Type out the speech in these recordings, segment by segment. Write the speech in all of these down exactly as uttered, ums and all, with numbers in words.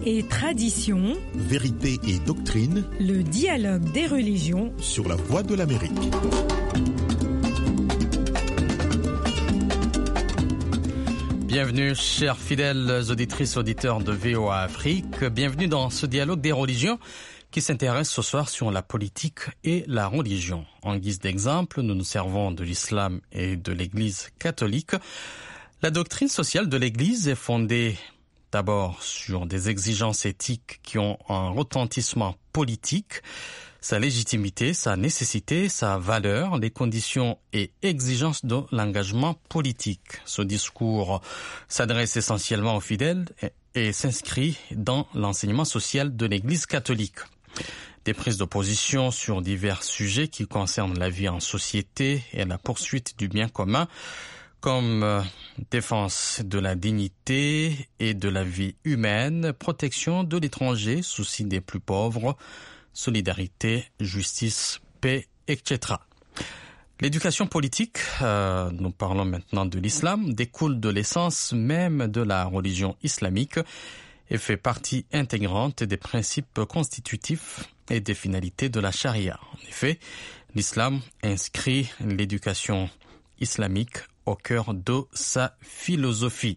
et tradition, vérité et doctrine, le dialogue des religions sur la Voix de l'Amérique. Bienvenue, chers fidèles auditrices, auditeurs de V O A Afrique. Bienvenue dans ce dialogue des religions qui s'intéresse ce soir sur la politique et la religion. En guise d'exemple, nous nous servons de l'islam et de l'Église catholique. La doctrine sociale de l'Église est fondée d'abord sur des exigences éthiques qui ont un retentissement politique, sa légitimité, sa nécessité, sa valeur, les conditions et exigences de l'engagement politique. Ce discours s'adresse essentiellement aux fidèles et, et s'inscrit dans l'enseignement social de l'Église catholique. Des prises de position sur divers sujets qui concernent la vie en société et la poursuite du bien commun, comme euh, défense de la dignité et de la vie humaine, protection de l'étranger, souci des plus pauvres, solidarité, justice, paix, et cetera. L'éducation politique, euh, nous parlons maintenant de l'islam, découle de l'essence même de la religion islamique et fait partie intégrante des principes constitutifs et des finalités de la charia. En effet, l'islam inscrit l'éducation islamique au cœur de sa philosophie.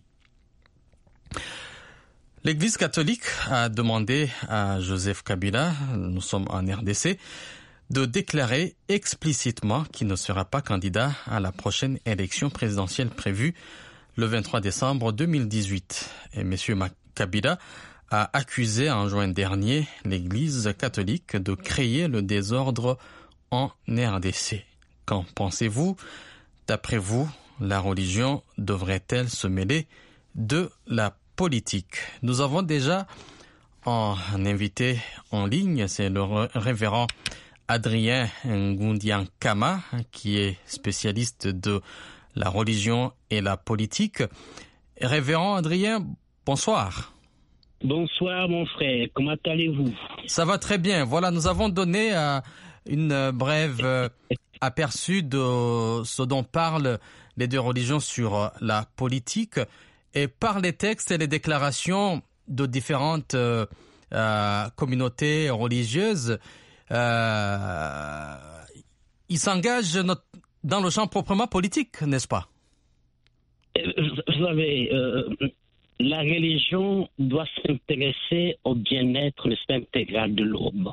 L'Église catholique a demandé à Joseph Kabila, nous sommes en R D C, de déclarer explicitement qu'il ne sera pas candidat à la prochaine élection présidentielle prévue le vingt-trois décembre deux mille dix-huit. Et M. Kabila a accusé en juin dernier l'Église catholique de créer le désordre en R D C. Qu'en pensez-vous? D'après vous, la religion devrait-elle se mêler de la politique? Nous avons déjà un invité en ligne, c'est le révérend Adrien Ngoundian Kama, qui est spécialiste de la religion et la politique. Révérend Adrien, bonsoir. Bonsoir mon frère, comment allez-vous? Ça va très bien. Voilà, nous avons donné euh, une brève euh, aperçu de ce dont parlent les deux religions sur la politique. Et par les textes et les déclarations de différentes euh, euh, communautés religieuses, euh, ils s'engagent notre, dans le champ proprement politique, n'est-ce pas? Vous savez, euh, la religion doit s'intéresser au bien-être, le système intégral de l'homme.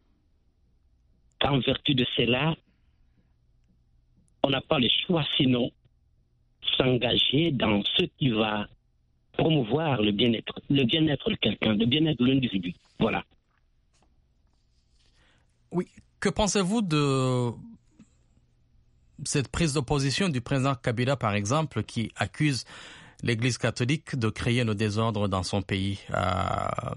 En vertu de cela, on n'a pas le choix sinon s'engager dans ce qui va promouvoir le bien-être, le bien-être de quelqu'un, le bien-être de l'individu. Voilà. Oui. Que pensez-vous de cette prise de position du président Kabila, par exemple, qui accuse l'Église catholique de créer le désordre dans son pays? Euh...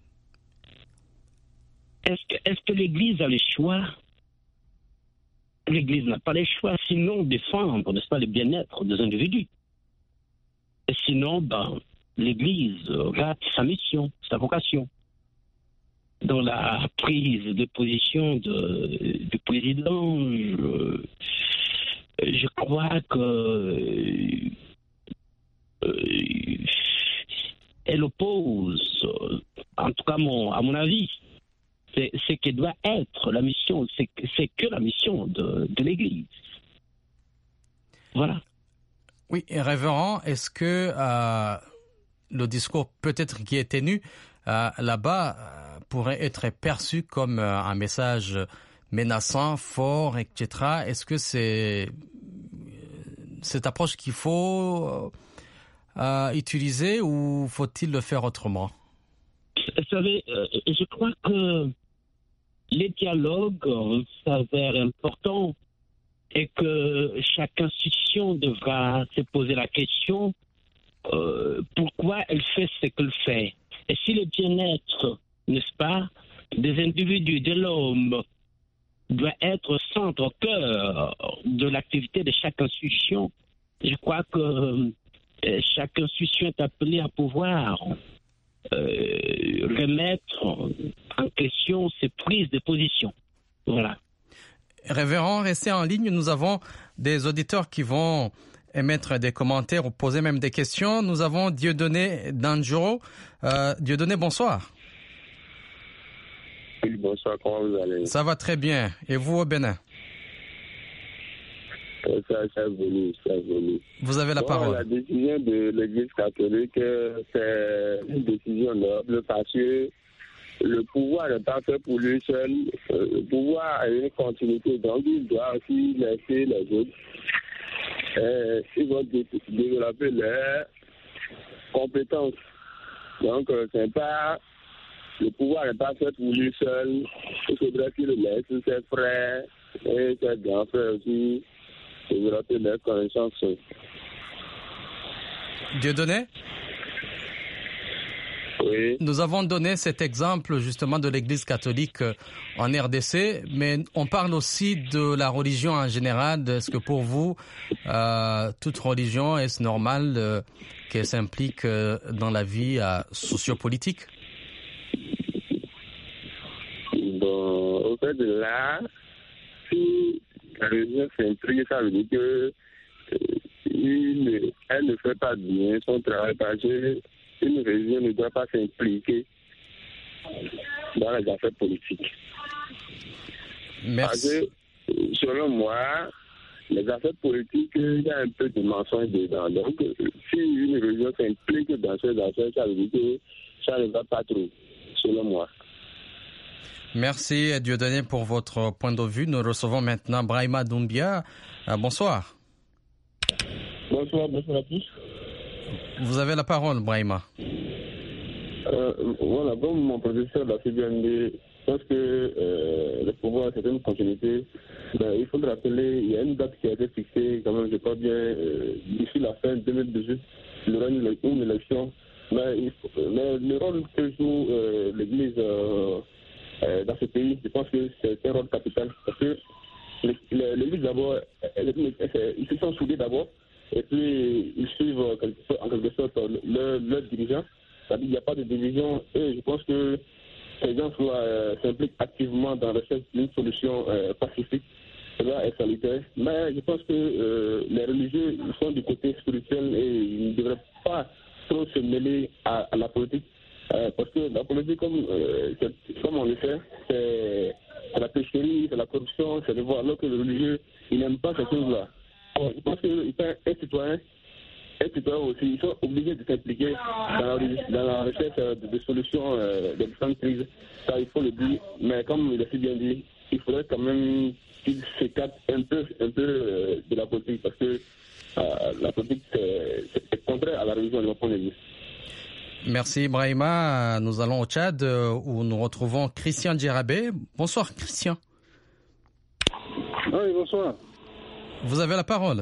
Est-ce que, est-ce que l'Église a le choix? L'Église n'a pas le choix, sinon défendre, n'est-ce pas, le bien-être des individus. Et sinon, ben, l'Église rate sa mission, sa vocation. Dans la prise de position de, du président, je, je crois que euh, elle oppose, en tout cas mon, à mon avis, c'est ce qui doit être la mission, c'est, c'est que la mission de, de l'Église. Voilà. Oui, et révérend, est-ce que euh, le discours peut-être qui est tenu euh, là-bas euh, pourrait être perçu comme euh, un message menaçant, fort, et cetera. Est-ce que c'est cette approche qu'il faut euh, utiliser ou faut-il le faire autrement? Vous savez, euh, je crois que les dialogues euh, s'avèrent importants et que chaque institution devra se poser la question euh, pourquoi elle fait ce qu'elle fait. Et si le bien-être, n'est-ce pas, des individus, de l'homme, doit être au centre, au cœur de l'activité de chaque institution, je crois que euh, chaque institution est appelée à pouvoir Euh, remettre en question ces prises de position. Voilà. Révérend, restez en ligne. Nous avons des auditeurs qui vont émettre des commentaires ou poser même des questions. Nous avons Dieudonné Danjuro. Euh, Dieudonné, bonsoir. Oui, bonsoir, comment vous allez? Ça va très bien. Et vous au Bénin? Ça, ça évolue, ça évolue. Vous avez la bon, parole. La décision de l'Église catholique, c'est une décision noble parce que le pouvoir n'est pas fait pour lui seul. Le pouvoir a une continuité, donc il doit aussi laisser les autres. Et ils vont dé- développer leurs compétences. Donc, c'est pas, le pouvoir n'est pas fait pour lui seul. Il faudrait qu'il laisse ses frères et ses grands frères aussi développer leurs connaissances. Dieudonné? Oui. Nous avons donné cet exemple justement de l'Église catholique en R D C, mais on parle aussi de la religion en général. Est-ce que pour vous, euh, toute religion, est-ce normal euh, qu'elle s'implique euh, dans la vie euh, sociopolitique? Bon, au fait de là, si la religion s'implique, ça veut dire que euh, il, elle ne fait pas bien son travail parce que une religion ne doit pas s'impliquer dans les affaires politiques. Merci. Parce que, selon moi, les affaires politiques, il y a un peu de mensonge dedans. Donc, si une religion s'implique dans ces affaires, ça veut dire que ça ne va pas trop, selon moi. Merci Dieudonné pour votre point de vue. Nous recevons maintenant Brahima Doumbia. Euh, bonsoir. Bonsoir, bonsoir à tous. Vous avez la parole, Brahima. Euh, voilà, comme mon professeur l'a fait bien dit, je pense que euh, le pouvoir, c'est une continuité. Ben, il faut le rappeler, il y a une date qui a été fixée, quand même, je crois bien, euh, d'ici la fin deux mille dix-huit, il y aura une, une élection. Mais, il faut, mais le rôle que joue euh, l'Église euh, euh, dans ce pays, je pense que c'est un rôle capital. Parce que l'Église, d'abord, ils se sont soudés d'abord. Et puis, ils suivent en quelque sorte leurs leur dirigeants. C'est-à-dire qu'il n'y a pas de division. Et je pense que ces gens euh, s'impliquent activement dans la recherche d'une solution euh, pacifique. Cela est salutaire. Mais je pense que euh, les religieux ils sont du côté spirituel et ils ne devraient pas trop se mêler à, à la politique. Euh, parce que la politique, comme, euh, comme on le sait, c'est la pécherie, c'est la corruption, c'est le voir. Alors que les religieux, ils n'aiment pas ces choses-là. Bon, je pense qu'un citoyen, un citoyen aussi, ils sont obligés de s'impliquer dans la, dans la recherche de, de solutions euh, de différentes crises. Ça, il faut le dire. Mais comme il a si bien dit, il faudrait quand même qu'ils s'écartent un peu, un peu euh, de la politique parce que euh, la politique, c'est, c'est contraire à la religion de mon point de vue. Merci Brahima. Nous allons au Tchad où nous retrouvons Christian Djerabé. Bonsoir Christian. Oui, bonsoir. Vous avez la parole.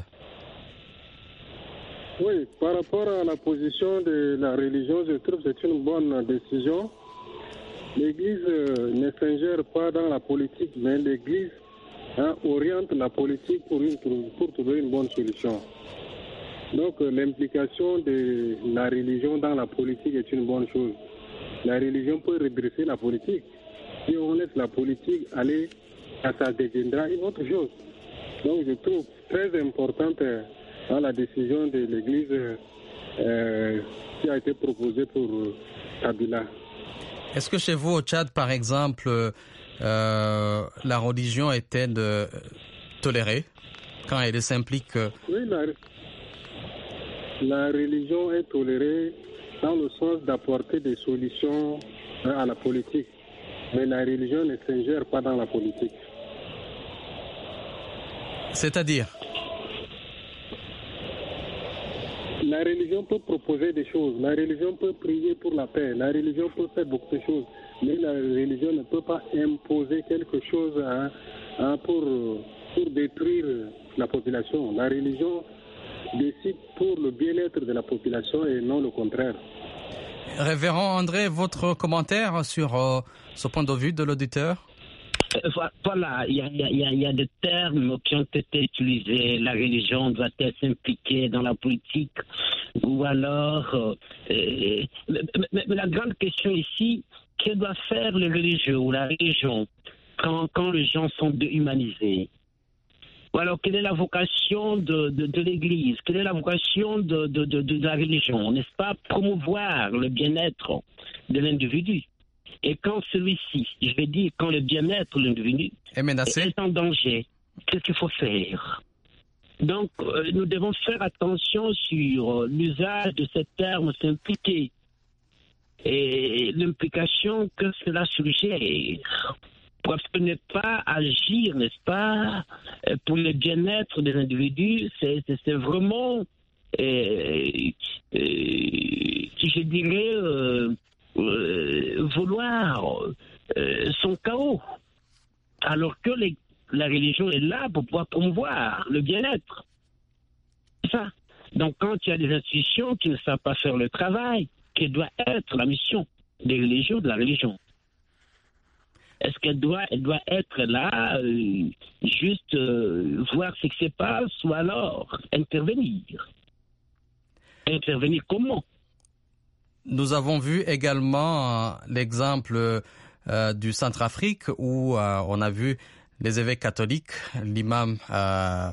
Oui, par rapport à la position de la religion, je trouve que c'est une bonne décision. L'Église euh, ne s'ingère pas dans la politique, mais l'Église hein, oriente la politique pour, une, pour trouver une bonne solution. Donc euh, l'implication de la religion dans la politique est une bonne chose. La religion peut redresser la politique. Si on laisse la politique aller, ça deviendra une autre chose. Donc je trouve très importante euh, dans la décision de l'Église euh, qui a été proposée pour euh, Kabila. Est-ce que chez vous au Tchad, par exemple, euh, la religion est-elle euh, tolérée quand elle s'implique euh... Oui, la, la religion est tolérée dans le sens d'apporter des solutions hein, à la politique. Mais la religion ne s'ingère pas dans la politique. C'est-à-dire? La religion peut proposer des choses. La religion peut prier pour la paix. La religion peut faire beaucoup de choses. Mais la religion ne peut pas imposer quelque chose hein, hein, pour, pour détruire la population. La religion décide pour le bien-être de la population et non le contraire. Révérend André, votre commentaire sur euh, ce point de vue de l'auditeur? Voilà, il y a, y, a, y a des termes qui ont été utilisés. La religion doit-elle s'impliquer dans la politique? Ou alors, euh, euh, mais, mais, mais la grande question ici, que doit faire le religieux ou la religion quand, quand les gens sont déhumanisés? Ou alors, quelle est la vocation de, de, de l'Église? Quelle est la vocation de, de, de, de la religion? N'est-ce pas promouvoir le bien-être de l'individu? Et quand celui-ci, je vais dire, quand le bien-être de l'individu est, est en danger, qu'est-ce qu'il faut faire? Donc, euh, nous devons faire attention sur euh, l'usage de ce terme s'impliquer et l'implication que cela suggère. Parce que ne pas agir, n'est-ce pas, pour le bien-être des individus, c'est, c'est, c'est vraiment, euh, euh, je dirais, euh, euh, vouloir euh, son chaos. Alors que les, la religion est là pour pouvoir promouvoir le bien-être. C'est ça. Donc quand il y a des institutions qui ne savent pas faire le travail, qui doit être la mission des religions, de la religion. Est-ce qu'elle doit, elle doit être là, euh, juste euh, voir ce qui se passe, ou alors intervenir? Intervenir comment? Nous avons vu également euh, l'exemple euh, du Centrafrique où euh, on a vu les évêques catholiques, l'imam euh,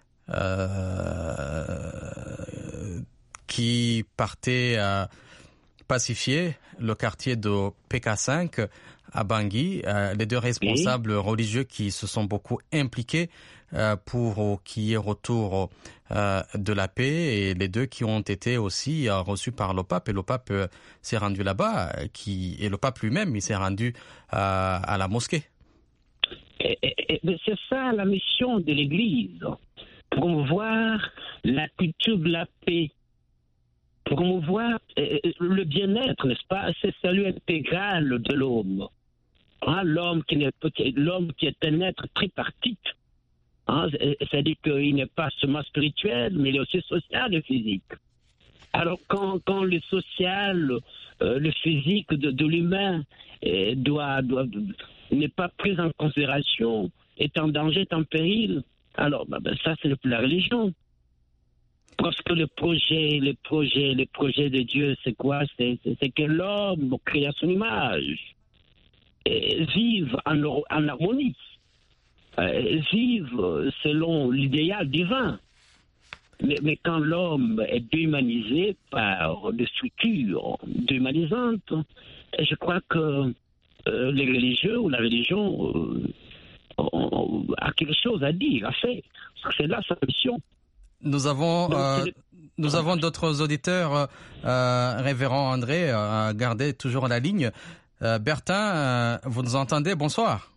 euh, qui partait euh, pacifier le quartier de P K cinq à Bangui, euh, les deux responsables oui. religieux qui se sont beaucoup impliqués euh, pour qu'il y ait retour euh, de la paix, et les deux qui ont été aussi euh, reçus par le pape, et le pape euh, s'est rendu là-bas, qui, et le pape lui-même il s'est rendu euh, à la mosquée. Et, et, et, c'est ça la mission de l'Église, promouvoir la culture de la paix, promouvoir euh, le bien-être, n'est-ce pas? C'est le salut intégral de l'homme. Hein, l'homme, qui n'est, l'homme qui est un être tripartite, hein, c'est-à-dire qu'il n'est pas seulement spirituel, mais il est aussi social et physique. Alors quand, quand le social, euh, le physique de, de l'humain euh, doit, doit, n'est pas pris en considération, est en danger, est en péril, alors bah, bah, ça c'est la religion. Parce que le projet, les projets, les projets de Dieu, c'est quoi? C'est, c'est, c'est que l'homme, créé à son image, et vive en, en harmonie, euh, vive selon l'idéal divin. Mais, mais quand l'homme est déhumanisé par des structures déhumanisantes, je crois que euh, les religieux ou la religion euh, ont, a quelque chose à dire, à faire. Parce que c'est là sa mission. Nous avons, euh, nous avons d'autres auditeurs, euh, révérend André, euh, gardez toujours la ligne. Euh, Bertin, euh, vous nous entendez? Bonsoir.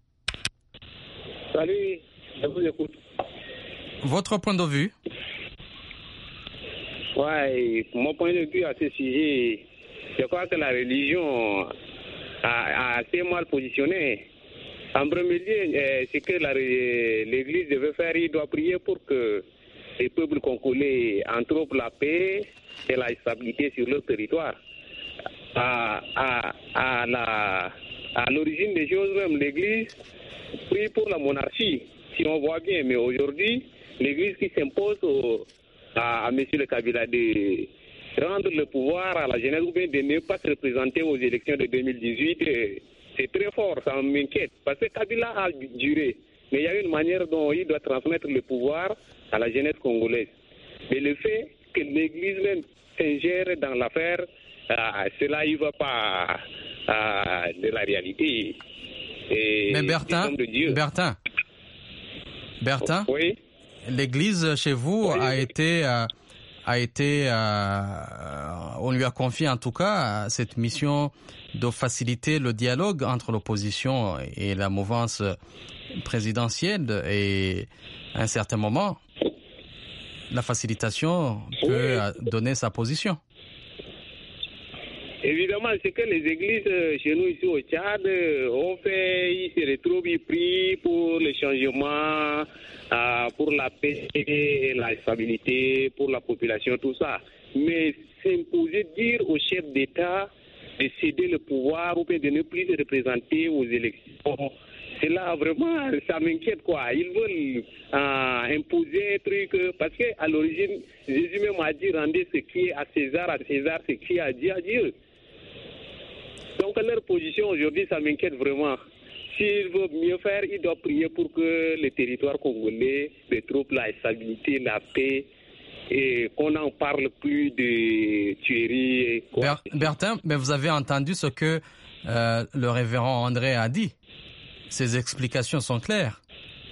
Salut, je vous écoute. Votre point de vue? Ouais, mon point de vue à ce sujet, je crois que la religion a, a assez mal positionné. En premier lieu, euh, ce que la, l'Église devait faire, il doit prier pour que les peuples congolais entrent la paix et la stabilité sur leur territoire. À, à, à, la, à l'origine des choses, même l'Église prie pour la monarchie, si on voit bien. Mais aujourd'hui, l'Église qui s'impose au, à, à M. le Kabila de rendre le pouvoir à la jeunesse ou bien de ne pas se représenter aux élections de deux mille dix-huit, c'est très fort, ça m'inquiète. Parce que Kabila a duré, mais il y a une manière dont il doit transmettre le pouvoir à la jeunesse congolaise. Mais le fait que l'Église même s'ingère dans l'affaire, euh, cela ne va pas euh, de la réalité. Et mais Bertin, Bertin, Bertin, oui? L'Église chez vous oui. a été, euh, a été, euh, on lui a confié en tout cas cette mission de faciliter le dialogue entre l'opposition et la mouvance présidentielle, et à un certain moment, la facilitation peut oui. donner sa position. Évidemment, c'est que les églises chez nous ici au Tchad ont fait, ils se retrouvent, ils prient pour le changement, euh, pour la paix et la stabilité, pour la population, tout ça. Mais s'imposer, dire aux chefs d'État de céder le pouvoir ou bien de ne plus se représenter aux élections, c'est là vraiment, ça m'inquiète quoi. Ils veulent euh, imposer un truc, parce qu'à l'origine, Jésus même a dit, rendez ce qui est à César, à César, ce qui est à Dieu, à Dieu. Donc leur position aujourd'hui, ça m'inquiète vraiment. s'il veut mieux faire, il doit prier pour que le territoire congolais retrouve la stabilité, la paix, et qu'on n'en parle plus de tueries. Et quoi. Ber- Bertin, mais vous avez entendu ce que euh, le révérend André a dit. Ses explications sont claires.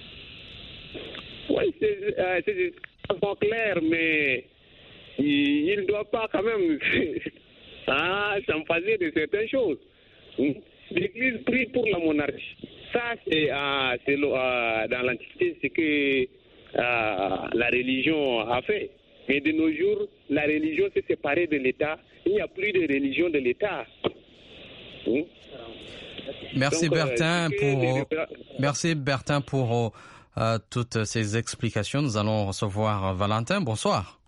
Oui, c'est, euh, c'est sont claires, mais il ne doit pas quand même ah, s'emphaser de certaines choses. L'Église prie pour la monarchie. Ça, c'est, euh, c'est euh, dans l'Antiquité, c'est que euh, la religion a fait. Mais de nos jours, la religion s'est séparée de l'État. Il n'y a plus de religion de l'État. Mmh. Merci Donc, Bertin euh, pour les... merci Bertin pour euh, toutes ces explications. Nous allons recevoir Valentin. Bonsoir.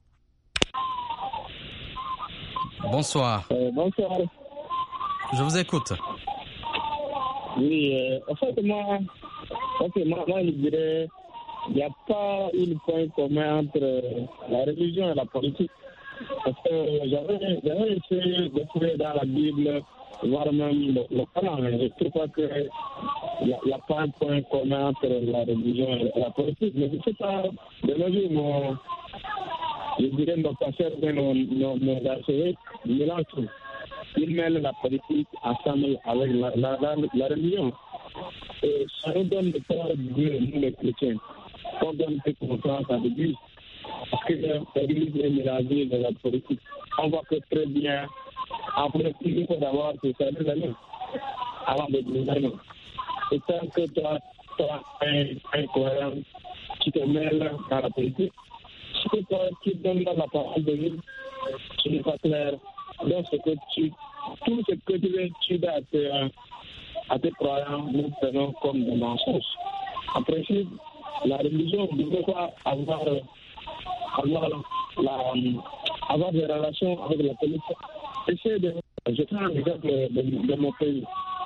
Bonsoir. Euh, bonsoir. Je vous écoute. Oui, euh, en fait, moi, okay, moi, moi, je dirais, il n'y a pas un point commun entre la religion et la politique. Parce que j'avais, j'avais essayé de trouver dans la Bible, voire même le, le Coran, mais je ne trouve pas qu'il n'y a, a pas un point commun entre la religion et la politique. Mais je ne sais pas, de nos jours, mon, je dirais nos pasteurs, nos, nos, nos archevêques, ils mélangent tout. Ils mêlent la politique ensemble avec la, la, la, la religion. Et ça nous donne le tort de Dieu, nous les chrétiens. On donne cette confiance à l'Église. Parce que l'Église est mélangée de la politique. On voit que très bien, après, il faut d'abord se faire des amis avant de gouverner. Et tant que toi, toi, un, un cohérent, qui te mêle dans la politique, si que toi, tu donnes la parole de Dieu, tu n'es pas clair. Donc, ce que tu, tout ce que tu veux, tu dois à tes, à tes croyants, nous prenons comme des mensonges. En principe, la religion ne devrait pas avoir, avoir, la, avoir des relations avec la politique. Essayez de. Je prends un exemple de, de, de mon pays.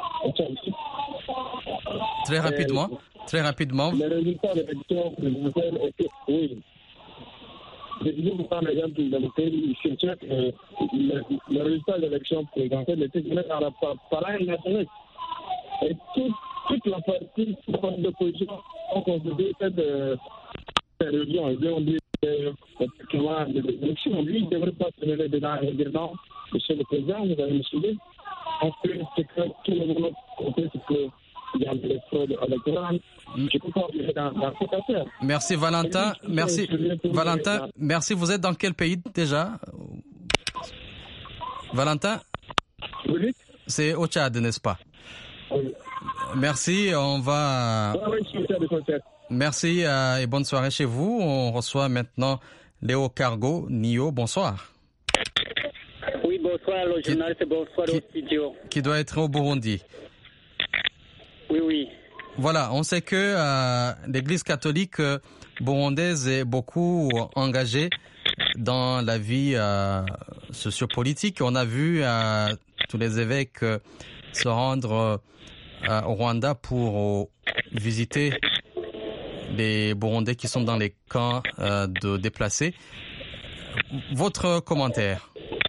Très rapidement. Euh, très rapidement. Les résultats de l'élection présidentielle étaient. Oui. Je dis vous prendre l'exemple de mon pays. Je sais que le, le résultat de l'élection présidentielle était donné par la parole nationale. Et toute, toute la partie de l'opposition ont considéré cette religion. Ils ont dit que l'élection, lui, il ne devrait pas se lever dedans et dire non, monsieur le président, vous avez me suivi. En fait, c'est que tout le monde compte, c'est qu'il y a des fraudes électorales. Je ne peux pas vivre dans, dans cette affaire. Merci Valentin. Merci Valentin. Merci. Vous êtes dans quel pays déjà? Valentin? Oui. C'est au Tchad, n'est-ce pas? Oui. Merci. On va. Oui, oui, je suis de concert. Merci euh, et bonne soirée chez vous. On reçoit maintenant Léo Cargo, Nio. Bonsoir. Oui, bonsoir, le journaliste, bonsoir qui, au studio. Qui doit être au Burundi. Oui, oui. Voilà, on sait que euh, l'Église catholique euh, burundaise est beaucoup engagée dans la vie euh, sociopolitique. On a vu euh, tous les évêques euh, se rendre euh, au Rwanda pour euh, visiter les Burundais qui sont dans les camps euh, de déplacés. Votre commentaire?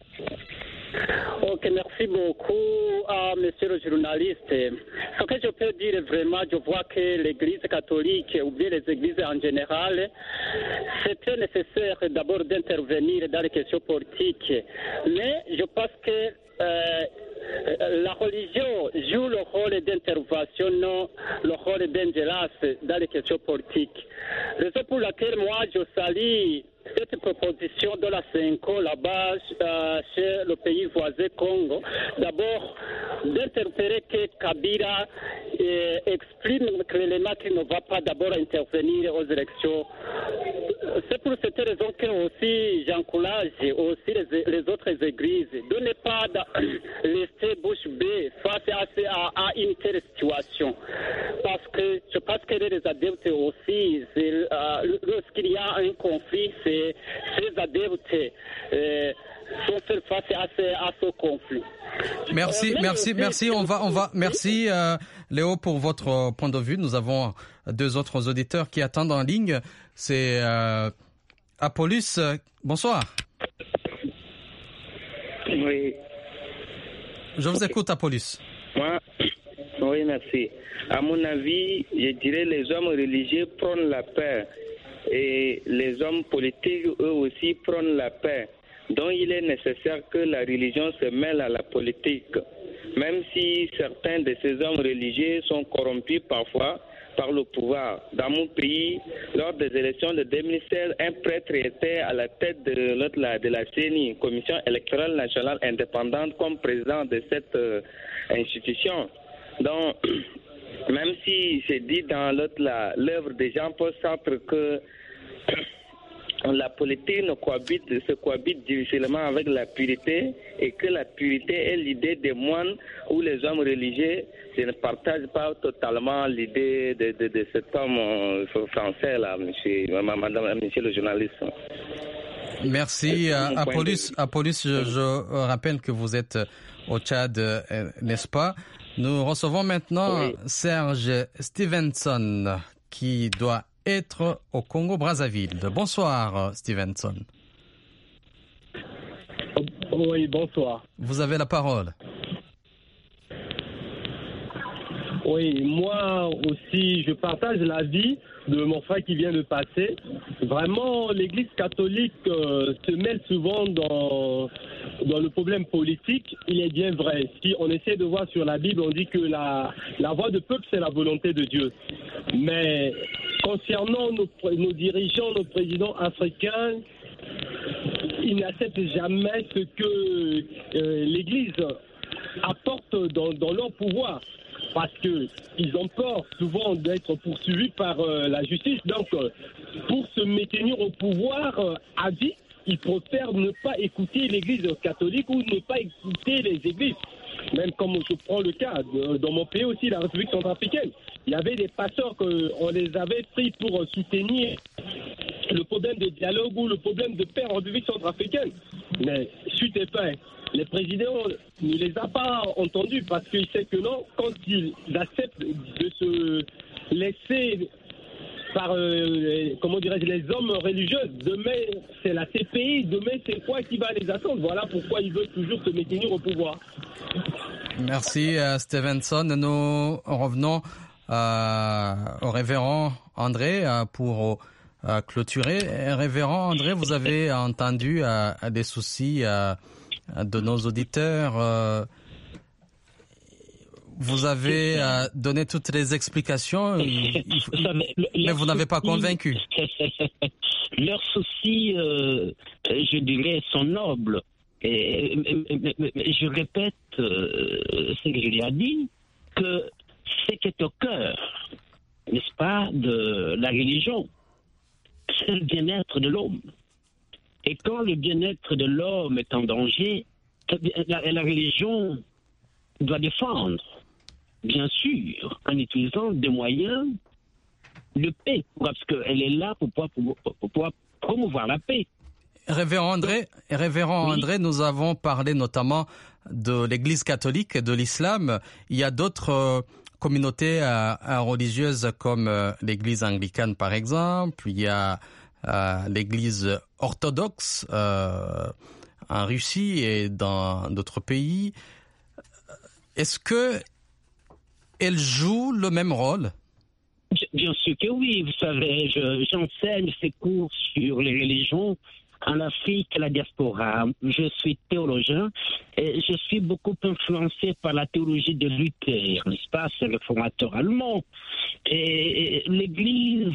Ok, merci beaucoup à monsieur le journaliste. Ce que je peux dire vraiment, je vois que l'Église catholique ou bien les églises en général, c'est très nécessaire d'abord d'intervenir dans les questions politiques. Mais je pense que euh, la religion joue le rôle d'intervention, non le rôle d'ingérence dans les questions politiques. Raison pour laquelle moi je salue cette proposition de la CENCO là-bas euh, chez le pays voisin Congo, d'abord d'interpréter que Kabila euh, exprime clairement qu'il ne va pas d'abord intervenir aux élections. C'est pour cette raison que aussi j'encourage aussi les, les autres églises de ne pas laisser bouche bée face à, à, à une telle situation. Parce que je pense que les adeptes aussi, euh, lorsqu'il y a un conflit, c'est ces adeptes euh, sont faits face à ce, à ce conflit. Merci, euh, merci, merci. On va, on va. Merci euh, Léo pour votre point de vue. Nous avons deux autres auditeurs qui attendent en ligne. C'est euh, Apollus. Bonsoir. Oui. Je vous okay. écoute, Apollus. Moi, Oui, merci. À mon avis, je dirais les hommes religieux prônent la paix et les hommes politiques, eux aussi, prônent la paix. Donc, il est nécessaire que la religion se mêle à la politique. Même si certains de ces hommes religieux sont corrompus parfois par le pouvoir. Dans mon pays, lors des élections de deux mille seize, un prêtre était à la tête de, de la C N I, Commission électorale nationale indépendante, comme président de cette euh, institution. Donc, même si c'est dit dans l'œuvre de Jean-Paul Sartre que la politique ne cohabite, se cohabite difficilement avec la pureté et que la pureté est l'idée des moines ou les hommes religieux. Je ne partage pas totalement l'idée de, de, de cet homme français là, monsieur, madame, monsieur le journaliste. Merci. Apollos, Apollos, je, je rappelle que vous êtes au Tchad, n'est-ce pas? Nous recevons maintenant oui. Serge Stevenson qui doit être au Congo-Brazzaville. Bonsoir, Stevenson. Oui, bonsoir. Vous avez la parole. Oui, moi aussi, je partage l'avis de mon frère qui vient de passer. Vraiment, l'Église catholique euh, se mêle souvent dans, dans le problème politique. Il est bien vrai. Si on essaie de voir sur la Bible, on dit que la, la voix du peuple, c'est la volonté de Dieu. Mais concernant nos, nos dirigeants, nos présidents africains, ils n'acceptent jamais ce que euh, l'Église apporte dans, dans leur pouvoir. Parce qu'ils ont peur souvent d'être poursuivis par euh, la justice. Donc, euh, pour se maintenir au pouvoir euh, à vie, ils préfèrent ne pas écouter l'Église catholique ou ne pas écouter les églises. Même comme je prends le cas, de, dans mon pays aussi, la République centrafricaine, il y avait des pasteurs qu'on les avait pris pour soutenir le problème de dialogue ou le problème de paix en République centrafricaine. Mais suite et fin, les présidents ne les a pas entendus parce qu'ils savent que non, quand ils acceptent de se laisser par, euh, comment dirais-je, les hommes religieux, demain c'est la C P I, demain c'est quoi qui va les attendre? Voilà pourquoi ils veulent toujours se maintenir au pouvoir. Merci uh, Stevenson. Nous revenons uh, au révérend André uh, pour uh, clôturer. Révérend André, vous avez entendu uh, des soucis uh, de nos auditeurs. Uh, vous avez uh, donné toutes les explications, il, il, savez, le, mais vous n'avez pas convaincu. Leurs soucis, euh, je dirais, sont nobles. Et, mais, mais, mais je répète euh, ce que je lui ai dit, que ce qui est au cœur, n'est-ce pas, de la religion, c'est le bien-être de l'homme. Et quand le bien-être de l'homme est en danger, la, la religion doit défendre, bien sûr, en utilisant des moyens de paix, parce qu'elle est là pour pouvoir, pour, pour pouvoir promouvoir la paix. Révérend André, Révérend oui. André, nous avons parlé notamment de l'Église catholique et de l'islam. Il y a d'autres euh, communautés euh, religieuses comme euh, l'Église anglicane, par exemple. Il y a euh, l'Église orthodoxe euh, en Russie et dans d'autres pays. Est-ce que elle joue le même rôle? Bien sûr que oui. Vous savez, je, j'enseigne ces cours sur les religions en Afrique et la diaspora. Je suis théologien et je suis beaucoup influencé par la théologie de Luther, n'est-ce pas? C'est le fondateur allemand. Et l'Église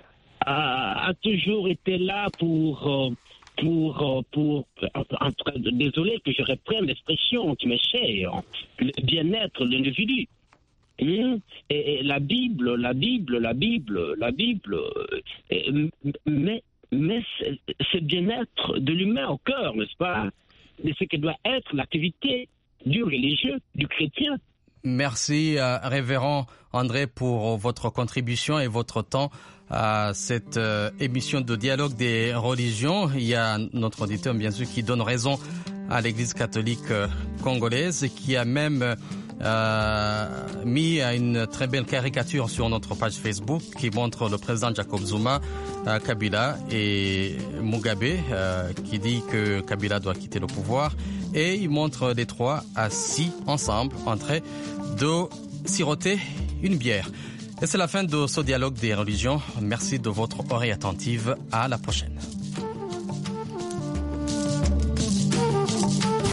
a, a toujours été là pour, pour, pour, en tout cas, désolé que je reprenne l'expression qui m'est chère, le bien-être de l'individu. Et, et la Bible, la Bible, la Bible, la Bible, et, mais Mais c'est bien-être de l'humain au cœur, n'est-ce pas? De ce qui doit être l'activité du religieux, du chrétien. Merci, euh, révérend André, pour votre contribution et votre temps à cette euh, émission de dialogue des religions. Il y a notre auditeur, bien sûr, qui donne raison à l'Église catholique euh, congolaise, qui a même euh, mis une très belle caricature sur notre page Facebook qui montre le président Jacob Zuma, euh, Kabila et Mugabe, euh, qui dit que Kabila doit quitter le pouvoir. Et il montre les trois assis ensemble en train de siroter une bière. Et c'est la fin de ce dialogue des religions. Merci de votre oreille attentive. À la prochaine.